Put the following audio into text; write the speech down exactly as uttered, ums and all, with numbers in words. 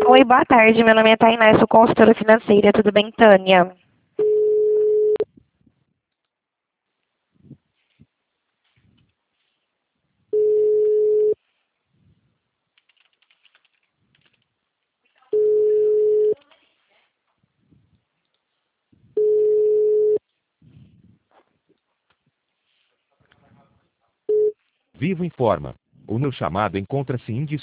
Oi, boa tarde. Meu nome é Tainá, eu sou consultora financeira. Tudo bem, Tânia? Vivo informa. O meu chamado encontra-se indisponível.